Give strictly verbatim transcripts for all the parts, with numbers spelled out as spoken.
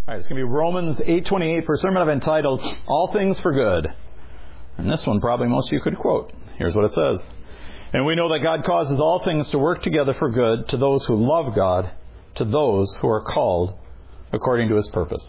All right, it's going to be Romans eight twenty-eight for a sermon I've entitled, All Things for Good. And this one probably most of you could quote. Here's what it says. And we know that God causes all things to work together for good to those who love God, to those who are called according to His purpose.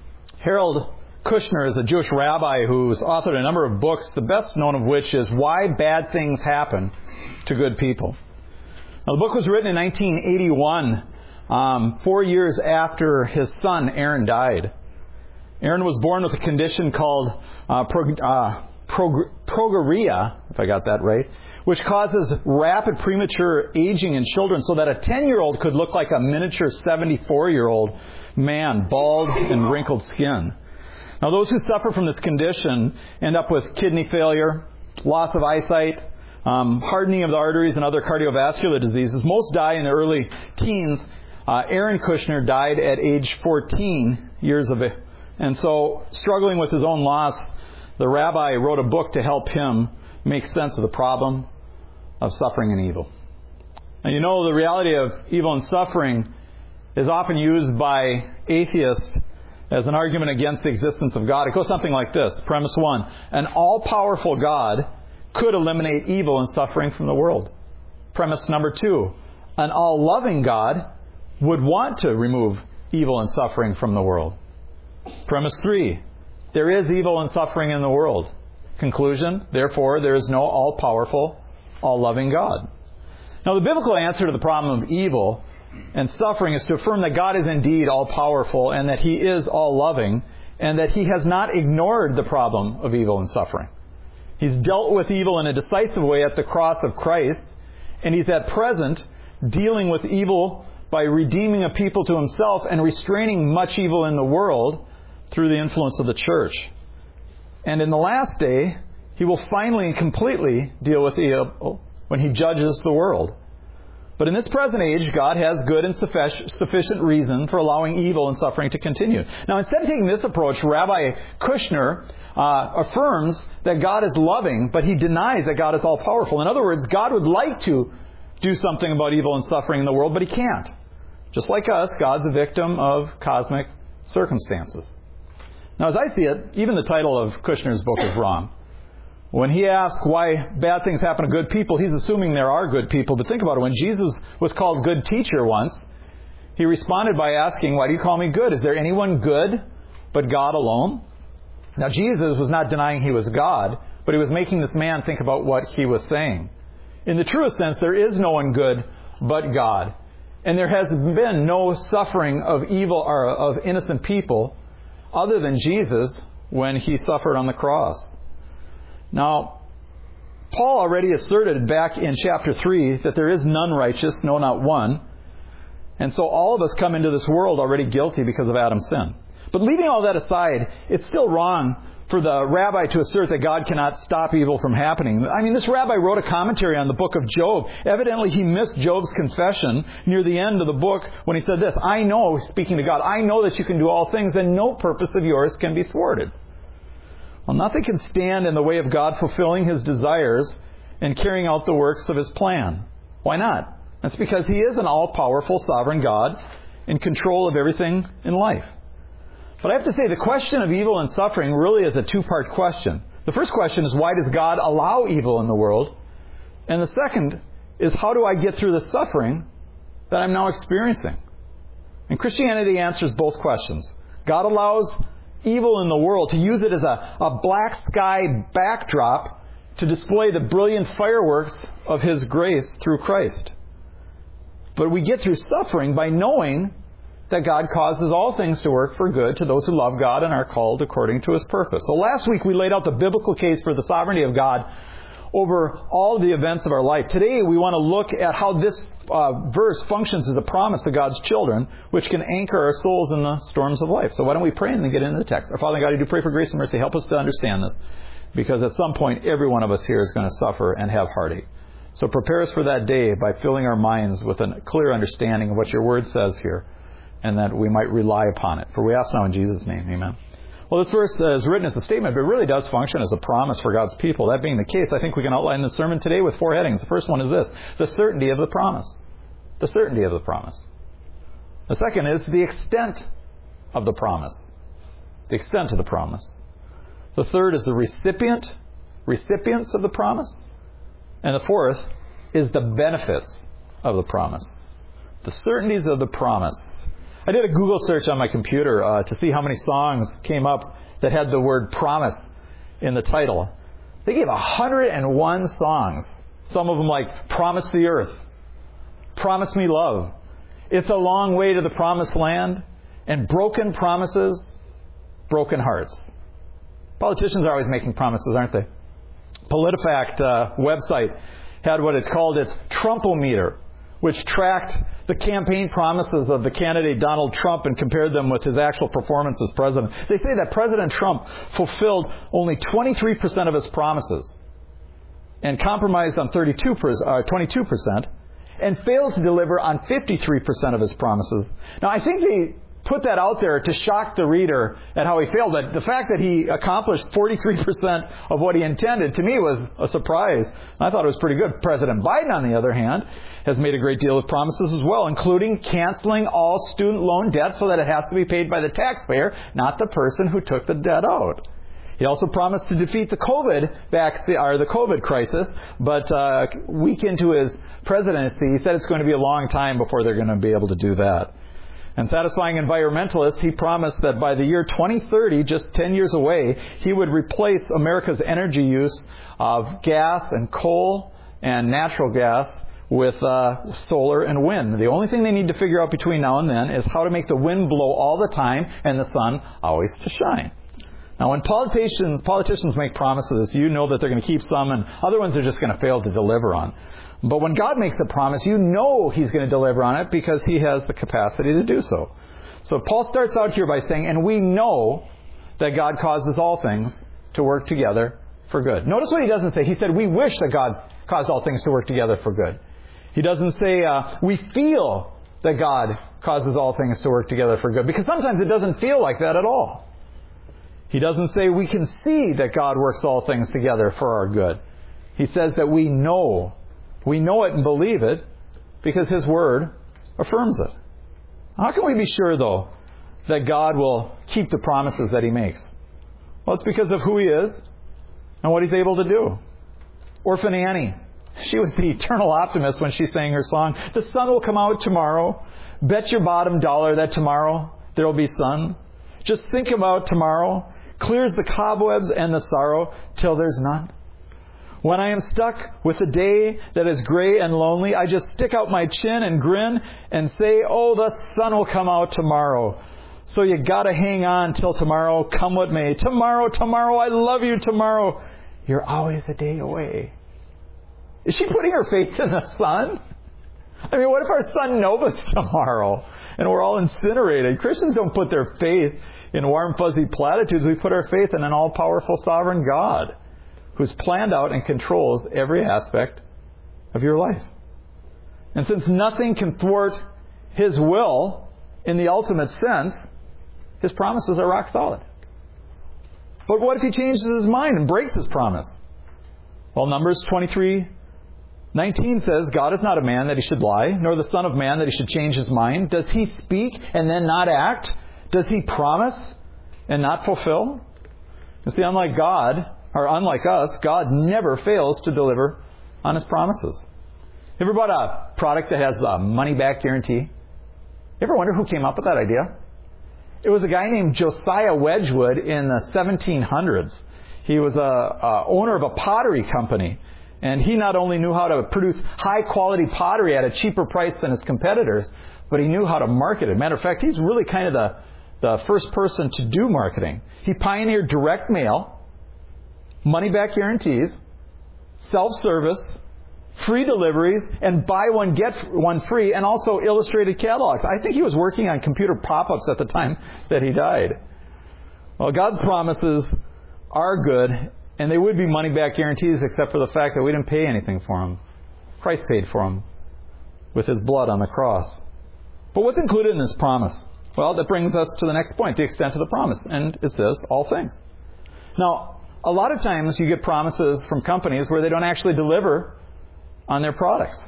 Harold Kushner is a Jewish rabbi who's authored a number of books, the best known of which is Why Bad Things Happen to Good People. Now, the book was written in nineteen eighty-one, um, four years after his son Aaron died. Aaron was born with a condition called uh, prog- uh, prog- progeria, if I got that right, which causes rapid premature aging in children so that a ten-year-old could look like a miniature seventy-four-year-old man, bald and wrinkled skin. Now, those who suffer from this condition end up with kidney failure, loss of eyesight, um, hardening of the arteries, and other cardiovascular diseases. Most die in the early teens. Uh, Aaron Kushner died at age fourteen years of age. And so, struggling with his own loss, the rabbi wrote a book to help him make sense of the problem of suffering and evil. Now, you know, the reality of evil and suffering is often used by atheists as an argument against the existence of God. It goes something like this. Premise one, an all-powerful God could eliminate evil and suffering from the world. Premise number two, an all-loving God would want to remove evil and suffering from the world. Premise three, there is evil and suffering in the world. Conclusion, therefore, there is no all-powerful, all-loving God. Now, the biblical answer to the problem of evil and suffering is to affirm that God is indeed all-powerful and that He is all-loving and that He has not ignored the problem of evil and suffering. He's dealt with evil in a decisive way at the cross of Christ, and He's at present dealing with evil by redeeming a people to Himself and restraining much evil in the world through the influence of the church. And in the last day, He will finally and completely deal with evil when He judges the world. But in this present age, God has good and sufficient reason for allowing evil and suffering to continue. Now, instead of taking this approach, Rabbi Kushner uh, affirms that God is loving, but he denies that God is all-powerful. In other words, God would like to do something about evil and suffering in the world, but He can't. Just like us, God's a victim of cosmic circumstances. Now, as I see it, even the title of Kushner's book is wrong. When he asks why bad things happen to good people, he's assuming there are good people. But think about it. When Jesus was called good teacher once, He responded by asking, why do you call me good? Is there anyone good but God alone? Now, Jesus was not denying He was God, but He was making this man think about what He was saying. In the truest sense, there is no one good but God. And there has been no suffering of evil or of innocent people other than Jesus when He suffered on the cross. Now, Paul already asserted back in chapter three that there is none righteous, no, not one. And so all of us come into this world already guilty because of Adam's sin. But leaving all that aside, it's still wrong for the rabbi to assert that God cannot stop evil from happening. I mean, this rabbi wrote a commentary on the book of Job. Evidently, he missed Job's confession near the end of the book when he said this, I know, speaking to God, I know that you can do all things and no purpose of yours can be thwarted. Well, nothing can stand in the way of God fulfilling His desires and carrying out the works of His plan. Why not? That's because He is an all-powerful, sovereign God in control of everything in life. But I have to say, the question of evil and suffering really is a two-part question. The first question is, why does God allow evil in the world? And the second is, how do I get through the suffering that I'm now experiencing? And Christianity answers both questions. God allows evil in the world to use it as a, a black sky backdrop to display the brilliant fireworks of His grace through Christ. But we get through suffering by knowing that God causes all things to work for good to those who love God and are called according to His purpose. So last week we laid out the biblical case for the sovereignty of God over all the events of our life. Today we want to look at how this uh, verse functions as a promise to God's children, which can anchor our souls in the storms of life. So why don't we pray and then get into the text. Our Father God, I do pray for grace and mercy. Help us to understand this, because at some point every one of us here is going to suffer and have heartache. So prepare us for that day by filling our minds with a clear understanding of what Your Word says here, and that we might rely upon it. For we ask now in Jesus' name, amen. Well, this verse is written as a statement, but it really does function as a promise for God's people. That being the case, I think we can outline the sermon today with four headings. The first one is this: the certainty of the promise. The certainty of the promise. The second is the extent of the promise. The extent of the promise. The third is the recipient, recipients of the promise. And the fourth is the benefits of the promise. The certainties of the promise. I did a Google search on my computer uh, to see how many songs came up that had the word promise in the title. They gave one hundred one songs. Some of them like Promise the Earth, Promise Me Love, It's a Long Way to the Promised Land, and Broken Promises, Broken Hearts. Politicians are always making promises, aren't they? PolitiFact uh, website had what it's called its Trumpometer, which tracked the campaign promises of the candidate Donald Trump and compared them with his actual performance as president. They say that President Trump fulfilled only twenty-three percent of his promises and compromised on thirty-two, uh, twenty-two percent and failed to deliver on fifty-three percent of his promises. Now, I think they put that out there to shock the reader at how he failed. But the fact that he accomplished forty-three percent of what he intended, to me, was a surprise. I thought it was pretty good. President Biden, on the other hand, has made a great deal of promises as well, including canceling all student loan debt so that it has to be paid by the taxpayer, not the person who took the debt out. He also promised to defeat the COVID vaccine, or the COVID crisis, but uh, a week into his presidency, he said it's going to be a long time before they're going to be able to do that. And satisfying environmentalists, he promised that by the year twenty thirty, just ten years away, he would replace America's energy use of gas and coal and natural gas with uh, solar and wind. The only thing they need to figure out between now and then is how to make the wind blow all the time and the sun always to shine. Now, when politicians politicians make promises, you know that they're going to keep some, and other ones they're just going to fail to deliver on. But when God makes a promise, you know He's going to deliver on it because He has the capacity to do so. So Paul starts out here by saying, and we know that God causes all things to work together for good. Notice what he doesn't say. He said, we wish that God caused all things to work together for good. He doesn't say, uh, we feel that God causes all things to work together for good. Because sometimes it doesn't feel like that at all. He doesn't say, we can see that God works all things together for our good. He says that we know. We know it and believe it because His Word affirms it. How can we be sure, though, that God will keep the promises that He makes? Well, it's because of who He is and what He's able to do. Orphan Annie, she was the eternal optimist when she sang her song, the sun will come out tomorrow. Bet your bottom dollar that tomorrow there will be sun. Just think about tomorrow. Clears the cobwebs and the sorrow till there's none. When I am stuck with a day that is gray and lonely, I just stick out my chin and grin and say, oh, the sun will come out tomorrow. So you gotta hang on till tomorrow, come what may. Tomorrow, tomorrow, I love you tomorrow. You're always a day away. Is she putting her faith in the sun? I mean, what if our sun novas tomorrow and we're all incinerated? Christians don't put their faith in warm, fuzzy platitudes. We put our faith in an all-powerful sovereign God who's planned out and controls every aspect of your life. And since nothing can thwart His will in the ultimate sense, His promises are rock solid. But what if He changes His mind and breaks His promise? Well, Numbers twenty-three nineteen says, God is not a man that He should lie, nor the Son of Man that He should change His mind. Does He speak and then not act? Does He promise and not fulfill? You see, unlike God, or unlike us, God never fails to deliver on His promises. You ever bought a product that has a money-back guarantee? You ever wonder who came up with that idea? It was a guy named Josiah Wedgwood in the seventeen hundreds. He was a, a owner of a pottery company. And he not only knew how to produce high-quality pottery at a cheaper price than his competitors, but he knew how to market it. Matter of fact, he's really kind of the, the first person to do marketing. He pioneered direct mail, money-back guarantees, self-service, free deliveries, and buy one, get one free, and also illustrated catalogs. I think he was working on computer pop-ups at the time that he died. Well, God's promises are good, and they would be money-back guarantees except for the fact that we didn't pay anything for them. Christ paid for them with His blood on the cross. But what's included in this promise? Well, that brings us to the next point, the extent of the promise. And it says, all things. Now, a lot of times you get promises from companies where they don't actually deliver on their products.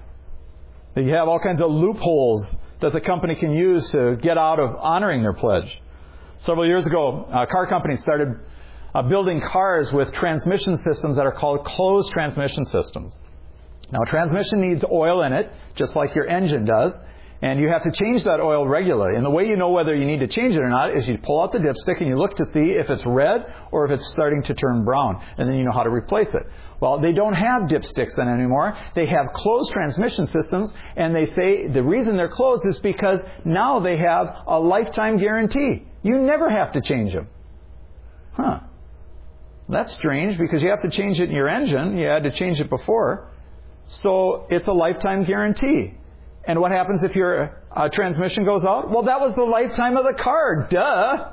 You have all kinds of loopholes that the company can use to get out of honoring their pledge. Several years ago, uh, car companies started uh, building cars with transmission systems that are called closed transmission systems. Now, a transmission needs oil in it, just like your engine does, and you have to change that oil regularly. And the way you know whether you need to change it or not is you pull out the dipstick and you look to see if it's red or if it's starting to turn brown, and then you know how to replace it. Well, they don't have dipsticks then anymore. They have closed transmission systems, and they say the reason they're closed is because now they have a lifetime guarantee. You never have to change them. Huh. That's strange, because you have to change it in your engine. You had to change it before. So it's a lifetime guarantee. And what happens if your uh, transmission goes out? Well, that was the lifetime of the car. Duh!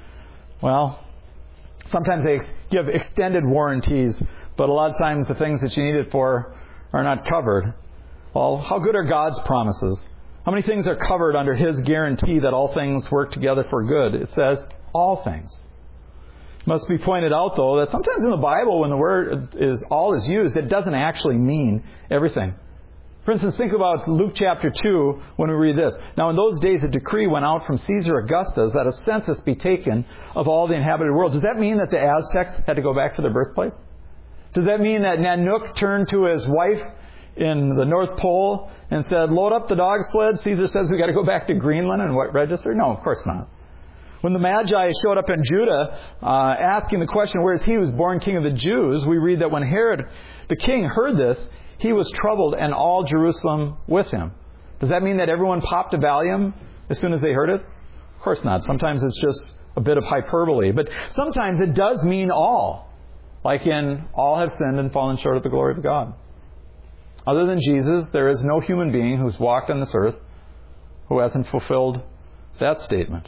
Well, sometimes they give extended warranties, but a lot of times the things that you need it for are not covered. Well, how good are God's promises? How many things are covered under His guarantee that all things work together for good? It says, all things. It must be pointed out, though, that sometimes in the Bible, when the word is all is used, it doesn't actually mean everything. For instance, think about Luke chapter two when we read this. Now, in those days, a decree went out from Caesar Augustus that a census be taken of all the inhabited world. Does that mean that the Aztecs had to go back to their birthplace? Does that mean that Nanook turned to his wife in the North Pole and said, load up the dog sled? Caesar says we've got to go back to Greenland and what register? No, of course not. When the Magi showed up in Judah, uh, asking the question, where is he who was born king of the Jews? We read that when Herod the king heard this, he was troubled, and all Jerusalem with him. Does that mean that everyone popped a Valium as soon as they heard it? Of course not. Sometimes it's just a bit of hyperbole. But sometimes it does mean all. Like in, all have sinned and fallen short of the glory of God. Other than Jesus, there is no human being who's walked on this earth who hasn't fulfilled that statement.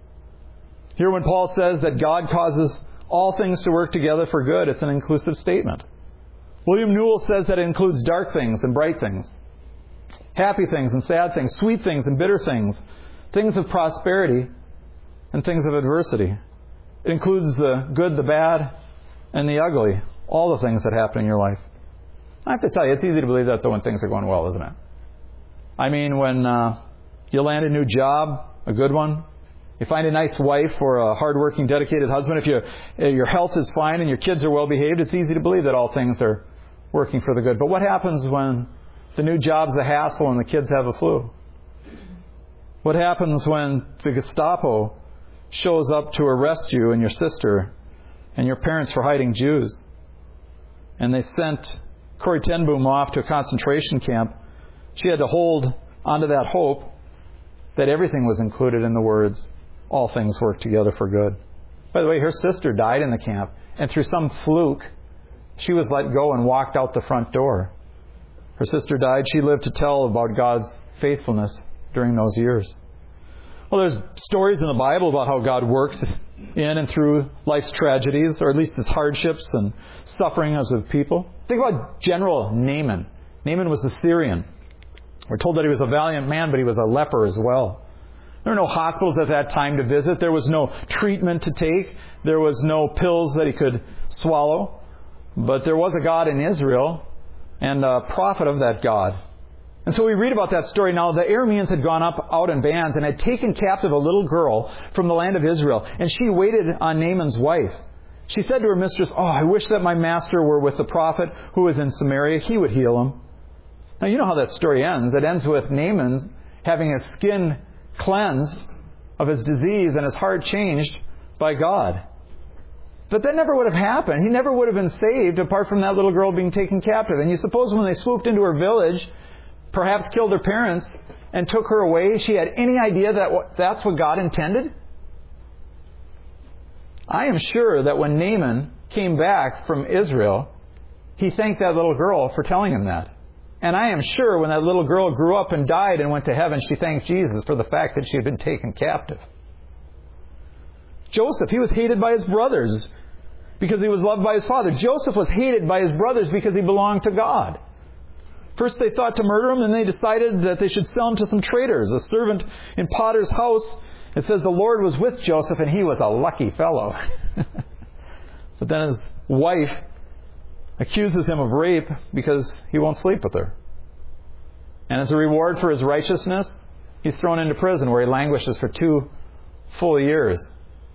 Here when Paul says that God causes all things to work together for good, it's an inclusive statement. William Newell says that it includes dark things and bright things, happy things and sad things, sweet things and bitter things, things of prosperity and things of adversity. It includes the good, the bad, and the ugly, all the things that happen in your life. I have to tell you, it's easy to believe that though when things are going well, isn't it? I mean, when uh, you land a new job, a good one, you find a nice wife or a hard-working, dedicated husband, if you, your health is fine and your kids are well-behaved, it's easy to believe that all things are working for the good. But what happens when the new job's a hassle and the kids have a flu? What happens when the Gestapo shows up to arrest you and your sister and your parents for hiding Jews? And they sent Corrie ten Boom off to a concentration camp. She had to hold onto that hope that everything was included in the words, all things work together for good. By the way, her sister died in the camp, and through some fluke, she was let go and walked out the front door. Her sister died. She lived to tell about God's faithfulness during those years. Well, there's stories in the Bible about how God works in and through life's tragedies, or at least its hardships and suffering as of people. Think about General Naaman. Naaman was a Syrian. We're told that he was a valiant man, but he was a leper as well. There were no hospitals at that time to visit. There was no treatment to take. There was no pills that he could swallow. But there was a God in Israel and a prophet of that God. And so we read about that story. Now, the Arameans had gone up out in bands and had taken captive a little girl from the land of Israel. And she waited on Naaman's wife. She said to her mistress, oh, I wish that my master were with the prophet who is in Samaria. He would heal him. Now, you know how that story ends. It ends with Naaman having his skin cleansed of his disease and his heart changed by God. But that never would have happened. He never would have been saved apart from that little girl being taken captive. And you suppose when they swooped into her village, perhaps killed her parents, and took her away, she had any idea that that's what God intended? I am sure that when Naaman came back from Israel, he thanked that little girl for telling him that. And I am sure when that little girl grew up and died and went to heaven, she thanked Jesus for the fact that she had been taken captive. Joseph, he was hated by his brothers because he was loved by his father. Joseph was hated by his brothers because he belonged to God. First they thought to murder him, and they decided that they should sell him to some traders. A servant in Potter's house, it says the Lord was with Joseph, and he was a lucky fellow. But then his wife accuses him of rape because he won't sleep with her. And as a reward for his righteousness, he's thrown into prison where he languishes for two full years.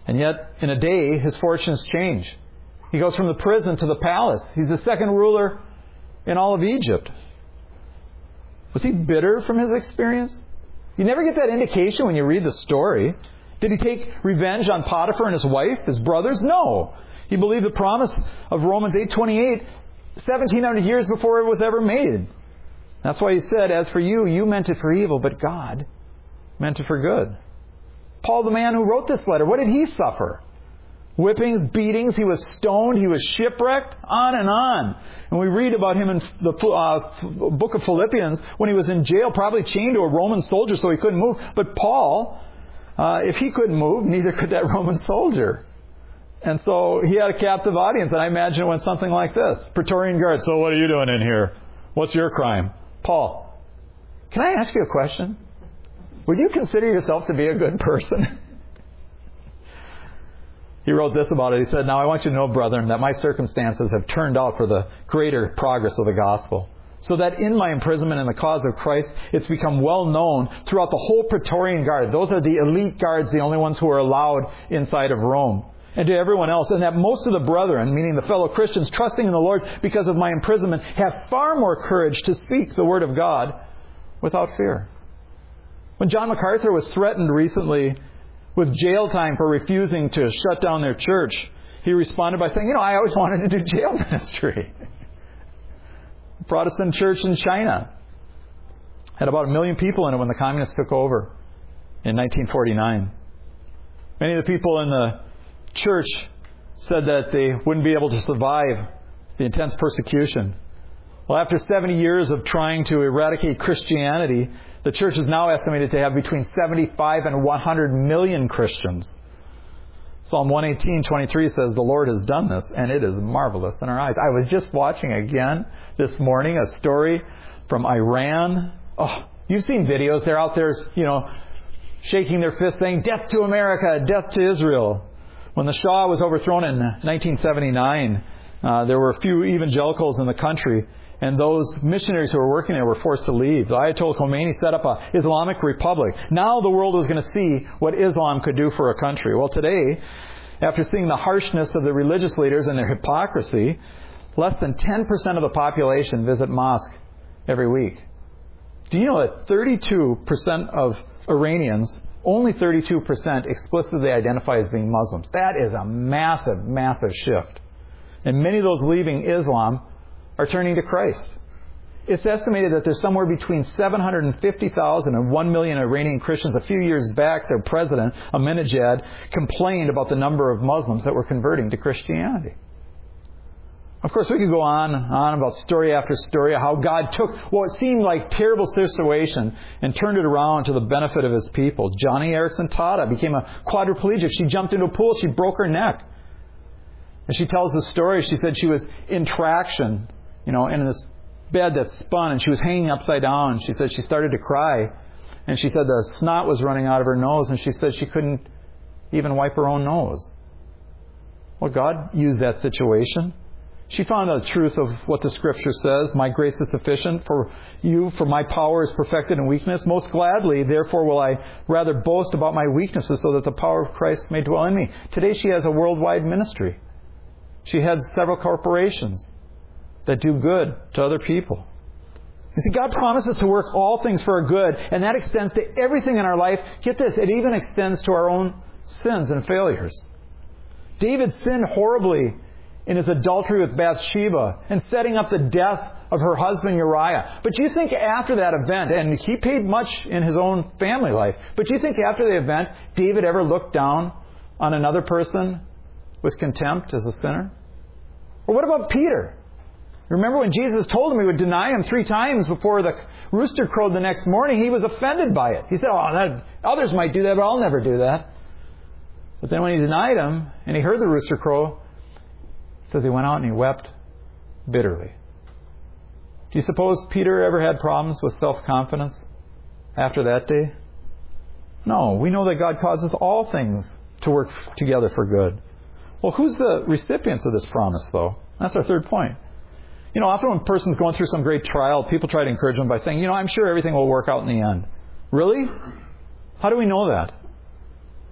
And yet, in a day, his fortunes change. He goes from the prison to the palace. He's the second ruler in all of Egypt. Was he bitter from his experience? You never get that indication when you read the story. Did he take revenge on Potiphar and his wife, his brothers? No. He believed the promise of Romans eight twenty-eight seventeen hundred years before it was ever made. That's why he said, as for you, you meant it for evil, but God meant it for good. Paul, the man who wrote this letter, what did he suffer? Whippings, beatings, he was stoned, he was shipwrecked, on and on. And we read about him in the uh, book of Philippians when he was in jail, probably chained to a Roman soldier so he couldn't move. But Paul, uh, if he couldn't move, neither could that Roman soldier. And so he had a captive audience, and I imagine it went something like this. Praetorian Guard, so what are you doing in here? What's your crime? Paul, can I ask you a question? Would you consider yourself to be a good person? He wrote this about it. He said, now I want you to know, brethren, that my circumstances have turned out for the greater progress of the gospel, so that in my imprisonment in the cause of Christ, it's become well known throughout the whole Praetorian Guard. Those are the elite guards, the only ones who are allowed inside of Rome. And to everyone else, and that most of the brethren, meaning the fellow Christians, trusting in the Lord because of my imprisonment, have far more courage to speak the word of God without fear. When John MacArthur was threatened recently with jail time for refusing to shut down their church, he responded by saying, you know, I always wanted to do jail ministry. Protestant church in China had about a million people in it when the communists took over in nineteen forty-nine. Many of the people in the church said that they wouldn't be able to survive the intense persecution. Well, after seventy years of trying to eradicate Christianity, the church is now estimated to have between seventy-five and one hundred million Christians. Psalm one eighteen twenty-three says, the Lord has done this, and it is marvelous in our eyes. I was just watching again this morning a story from Iran. Oh, you've seen videos. They're out there, you know, shaking their fists saying, death to America, death to Israel. When the Shah was overthrown in nineteen seventy-nine, uh, there were a few evangelicals in the country, and those missionaries who were working there were forced to leave. The Ayatollah Khomeini set up an Islamic republic. Now the world was going to see what Islam could do for a country. Well, today, after seeing the harshness of the religious leaders and their hypocrisy, less than ten percent of the population visit mosque every week. Do you know that thirty-two percent of Iranians, only thirty-two percent explicitly identify as being Muslims? That is a massive, massive shift. And many of those leaving Islam are turning to Christ. It's estimated that there's somewhere between seven hundred fifty thousand and one million Iranian Christians. A few years back, their president, Ahmadinejad, complained about the number of Muslims that were converting to Christianity. Of course, we could go on and on about story after story of how God took what seemed like terrible situation and turned it around to the benefit of His people. Johnny Erickson Tata became a quadriplegic. She jumped into a pool. She broke her neck. And she tells the story. She said she was in traction, you know, in this bed that spun, and she was hanging upside down. She said she started to cry. And she said the snot was running out of her nose, and she said she couldn't even wipe her own nose. Well, God used that situation. She found out the truth of what the Scripture says. My grace is sufficient for you, for my power is perfected in weakness. Most gladly, therefore, will I rather boast about my weaknesses so that the power of Christ may dwell in me. Today she has a worldwide ministry. She heads several corporations that do good to other people. You see, God promises to work all things for our good, and that extends to everything in our life. Get this, it even extends to our own sins and failures. David sinned horribly in his adultery with Bathsheba and setting up the death of her husband Uriah. But do you think after that event, and he paid much in his own family life, but do you think after the event, David ever looked down on another person with contempt as a sinner? Or what about Peter? Remember when Jesus told him he would deny him three times before the rooster crowed the next morning? He was offended by it. He said, oh, that, others might do that, but I'll never do that. But then when he denied him and he heard the rooster crow, it says he went out and he wept bitterly. Do you suppose Peter ever had problems with self-confidence after that day? No. We know that God causes all things to work together for good. Well, who's the recipients of this promise, though? That's our third point. You know, often when a person's going through some great trial, people try to encourage them by saying, you know, I'm sure everything will work out in the end. Really? How do we know that?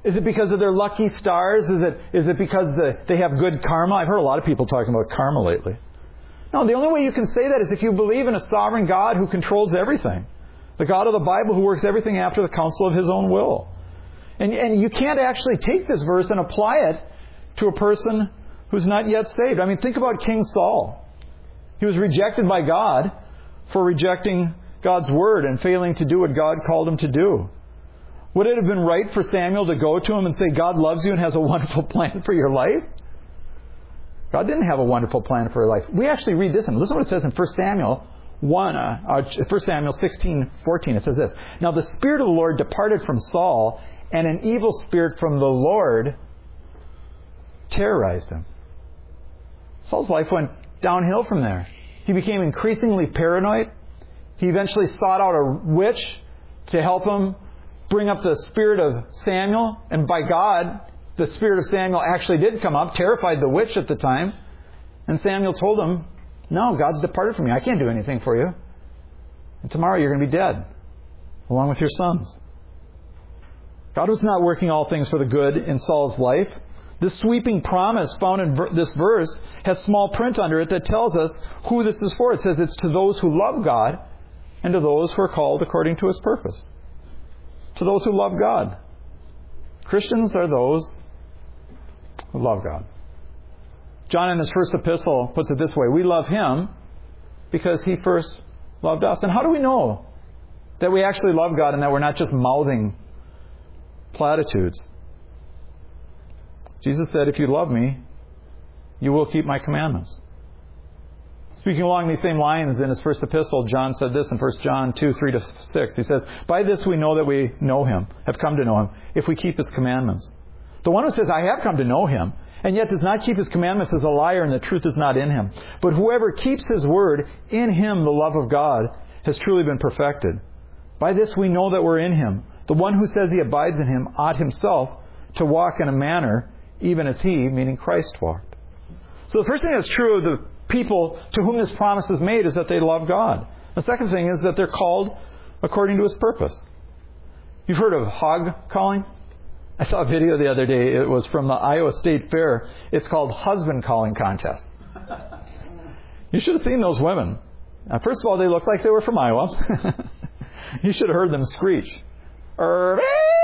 Is it because of their lucky stars? Is it, is it because the, they have good karma? I've heard a lot of people talking about karma lately. No, the only way you can say that is if you believe in a sovereign God who controls everything. The God of the Bible who works everything after the counsel of His own will. And, and you can't actually take this verse and apply it to a person who's not yet saved. I mean, think about King Saul. He was rejected by God for rejecting God's Word and failing to do what God called him to do. Would it have been right for Samuel to go to him and say, God loves you and has a wonderful plan for your life? God didn't have a wonderful plan for your life. We actually read this, and listen to what it says in First Samuel one, uh, uh, First Samuel sixteen fourteen. It says this: Now the Spirit of the Lord departed from Saul, and an evil spirit from the Lord terrorized him. Saul's life went downhill from there. He became increasingly paranoid. He eventually sought out a witch to help him bring up the spirit of Samuel. And by God, the spirit of Samuel actually did come up, terrified the witch at the time. And Samuel told him, no, God's departed from you. I can't do anything for you. And tomorrow you're going to be dead, along with your sons. God was not working all things for the good in Saul's life. This sweeping promise found in ver- this verse has small print under it that tells us who this is for. It says it's to those who love God and to those who are called according to His purpose. To those who love God. Christians are those who love God. John in his first epistle puts it this way: we love Him because He first loved us. And how do we know that we actually love God and that we're not just mouthing platitudes? Jesus said, if you love me, you will keep my commandments. Speaking along these same lines in his first epistle, John said this in First John two, three to six. He says, by this we know that we know Him, have come to know Him, if we keep His commandments. The one who says, I have come to know Him, and yet does not keep His commandments is a liar, and the truth is not in him. But whoever keeps His word, in him the love of God has truly been perfected. By this we know that we're in Him. The one who says he abides in Him ought himself to walk in a manner even as He, meaning Christ, walked. So the first thing that's true of the people to whom this promise is made is that they love God. The second thing is that they're called according to His purpose. You've heard of hog calling? I saw a video the other day. It was from the Iowa State Fair. It's called Husband Calling Contest. You should have seen those women. Now, first of all, they looked like they were from Iowa. You should have heard them screech. Irving!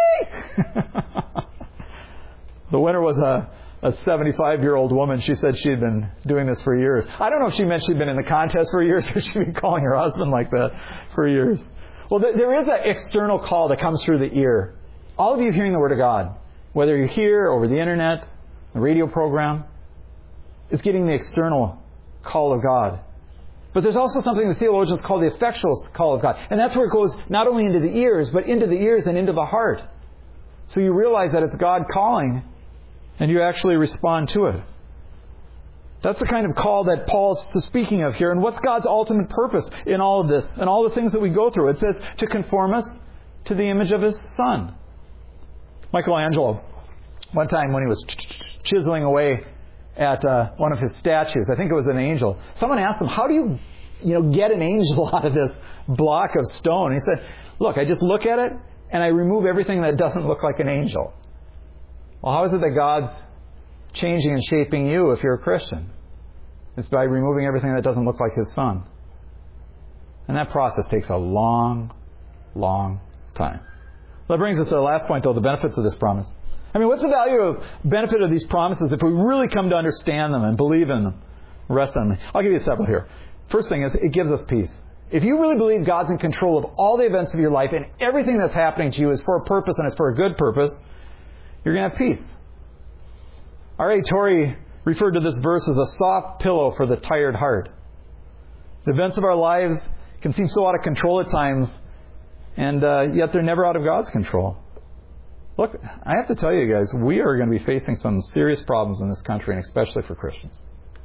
The winner was a, a seventy-five-year-old woman. She said she had been doing this for years. I don't know if she meant she'd been in the contest for years or she'd been calling her husband like that for years. Well, there is an external call that comes through the ear. All of you hearing the Word of God, whether you're here, over the Internet, the radio program, is getting the external call of God. But there's also something the theologians call the effectual call of God. And that's where it goes not only into the ears, but into the ears and into the heart. So you realize that it's God calling, and you actually respond to it. That's the kind of call that Paul's speaking of here. And what's God's ultimate purpose in all of this and all the things that we go through? It says to conform us to the image of His Son. Michelangelo, one time when he was chiseling away at uh, one of his statues, I think it was an angel, someone asked him, how do you, you know, get an angel out of this block of stone? And he said, look, I just look at it and I remove everything that doesn't look like an angel. Well, how is it that God's changing and shaping you if you're a Christian? It's by removing everything that doesn't look like His Son. And that process takes a long, long time. That brings us to the last point, though, the benefits of this promise. I mean, what's the value of benefit of these promises if we really come to understand them and believe in them, rest on them? I'll give you several here. First thing is, it gives us peace. If you really believe God's in control of all the events of your life and everything that's happening to you is for a purpose and it's for a good purpose, you're going to have peace. R A Torrey referred to this verse as a soft pillow for the tired heart. The events of our lives can seem so out of control at times, and uh, yet they're never out of God's control. Look, I have to tell you guys, we are going to be facing some serious problems in this country, and especially for Christians.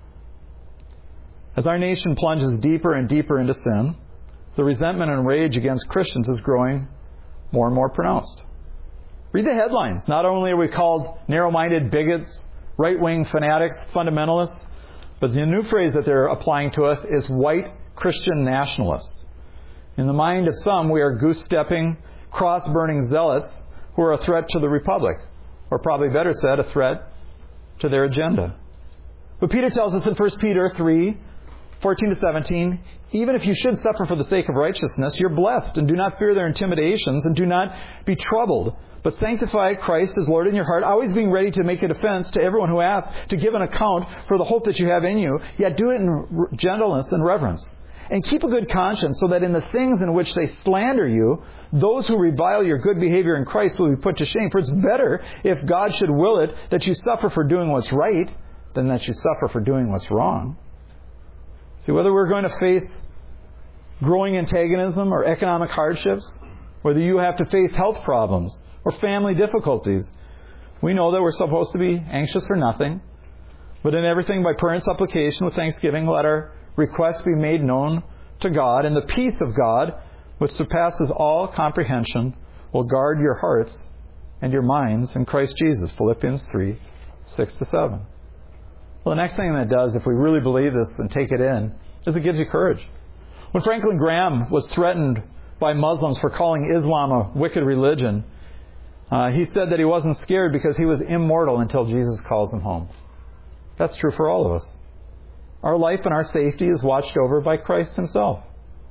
As our nation plunges deeper and deeper into sin, the resentment and rage against Christians is growing more and more pronounced. Read the headlines. Not only are we called narrow-minded bigots, right-wing fanatics, fundamentalists, but the new phrase that they're applying to us is white Christian nationalists. In the mind of some, we are goose-stepping, cross-burning zealots who are a threat to the Republic. or probably better said, a threat to their agenda. But Peter tells us in First Peter three, fourteen to seventeen, even if you should suffer for the sake of righteousness, you're blessed, and do not fear their intimidations, and do not be troubled, but sanctify Christ as Lord in your heart, always being ready to make a defense to everyone who asks to give an account for the hope that you have in you, yet do it in gentleness and reverence. And keep a good conscience, so that in the things in which they slander you, those who revile your good behavior in Christ will be put to shame. For it's better, if God should will it, that you suffer for doing what's right, than that you suffer for doing what's wrong. See, whether we're going to face growing antagonism or economic hardships, whether you have to face health problems or family difficulties, we know that we're supposed to be anxious for nothing, but in everything by prayer and supplication with thanksgiving, let our requests be made known to God, and the peace of God, which surpasses all comprehension, will guard your hearts and your minds in Christ Jesus. Philippians three, six to seven. Well, the next thing that it does, if we really believe this and take it in, is it gives you courage. When Franklin Graham was threatened by Muslims for calling Islam a wicked religion, uh, he said that he wasn't scared because he was immortal until Jesus calls him home. That's true for all of us. Our life and our safety is watched over by Christ Himself.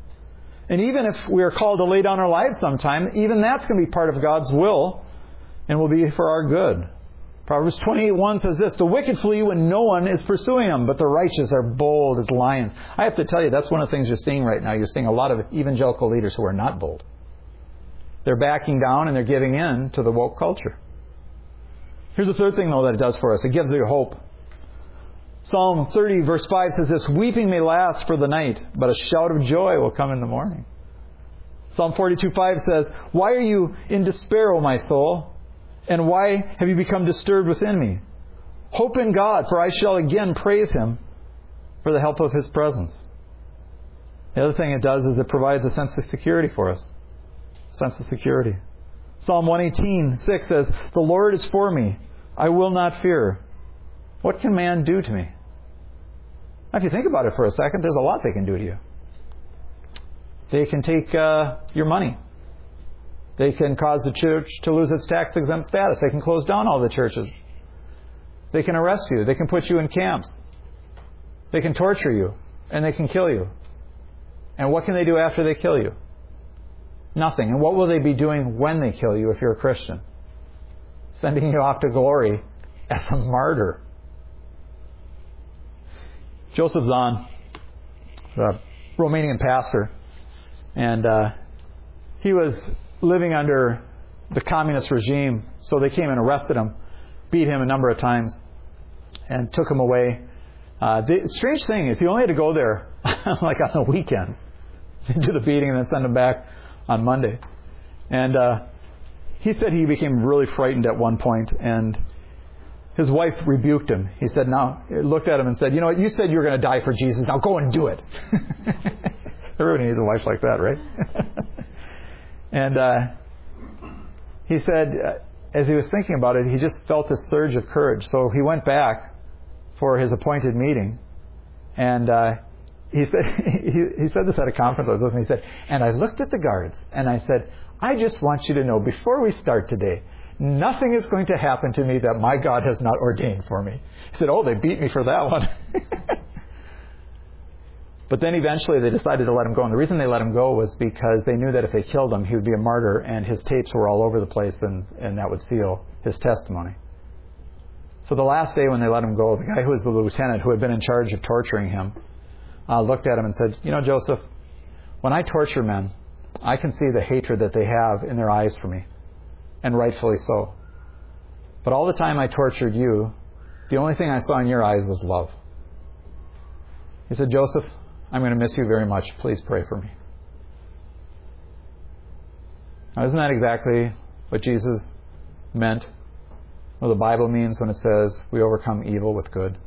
And even if we are called to lay down our lives sometime, even that's going to be part of God's will and will be for our good. Proverbs twenty-eight one says this, the wicked flee when no one is pursuing them, but the righteous are bold as lions. I have to tell you, that's one of the things you're seeing right now. You're seeing a lot of evangelical leaders who are not bold. They're backing down and they're giving in to the woke culture. Here's the third thing, though, that it does for us. It gives you hope. Psalm thirty, verse five says this, weeping may last for the night, but a shout of joy will come in the morning. Psalm forty-two five says, why are you in despair, O my soul? And why have you become disturbed within me? Hope in God, for I shall again praise Him for the help of His presence. The other thing it does is it provides a sense of security for us. Sense of security. Psalm one eighteen six says, the Lord is for me. I will not fear. What can man do to me? Now, if you think about it for a second, there's a lot they can do to you. They can take uh, your money. They can cause the church to lose its tax-exempt status. They can close down all the churches. They can arrest you. They can put you in camps. They can torture you. And they can kill you. And what can they do after they kill you? Nothing. And what will they be doing when they kill you if you're a Christian? Sending you off to glory as a martyr. Joseph Zahn, a Romanian pastor, and uh, he was living under the communist regime, so they came and arrested him, beat him a number of times, and took him away. Uh, the strange thing is he only had to go there like on the weekends, do the beating and then send him back on Monday. And uh, he said he became really frightened at one point, and his wife rebuked him. He said, now, looked at him and said, you know what, you said you were going to die for Jesus, now go and do it. Everybody needs a wife like that, right? And uh, he said, uh, as he was thinking about it, he just felt this surge of courage. So he went back for his appointed meeting. And uh, he said he, he said this at a conference I was listening. He said, and I looked at the guards and I said, I just want you to know, before we start today, nothing is going to happen to me that my God has not ordained for me. He said, oh, they beat me for that one. But then eventually they decided to let him go. And the reason they let him go was because they knew that if they killed him, he would be a martyr, and his tapes were all over the place, and, and that would seal his testimony. So the last day when they let him go, the guy who was the lieutenant, who had been in charge of torturing him, uh, looked at him and said, you know, Joseph, when I torture men, I can see the hatred that they have in their eyes for me, and rightfully so. But all the time I tortured you, the only thing I saw in your eyes was love. He said, Joseph, I'm going to miss you very much. Please pray for me. Now, isn't that exactly what Jesus meant? What the Bible means when it says we overcome evil with good?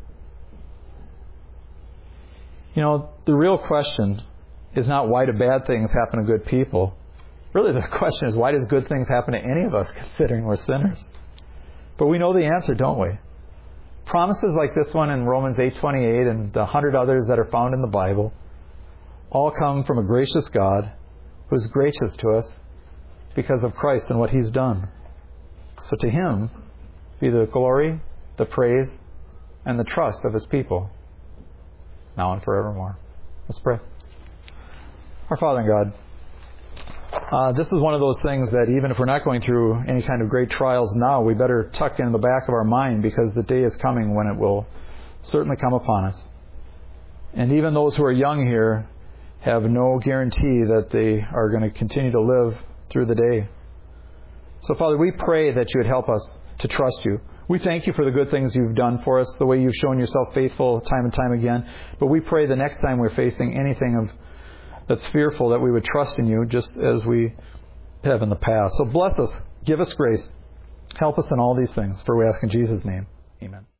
You know, the real question is not why do bad things happen to good people. Really, the question is why does good things happen to any of us, considering we're sinners? But we know the answer, don't we? Promises like this one in Romans eight twenty-eight and the hundred others that are found in the Bible all come from a gracious God who is gracious to us because of Christ and what He's done. So to Him be the glory, the praise, and the trust of His people, now and forevermore. Let's pray. Our Father in God, uh, this is one of those things that even if we're not going through any kind of great trials now, we better tuck in the back of our mind, because the day is coming when it will certainly come upon us. And even those who are young here have no guarantee that they are going to continue to live through the day. So, Father, we pray that you would help us to trust you. We thank you for the good things you've done for us, the way you've shown yourself faithful time and time again. But we pray the next time we're facing anything of that's fearful, that we would trust in you just as we have in the past. So bless us. Give us grace. Help us in all these things. For we ask in Jesus' name. Amen.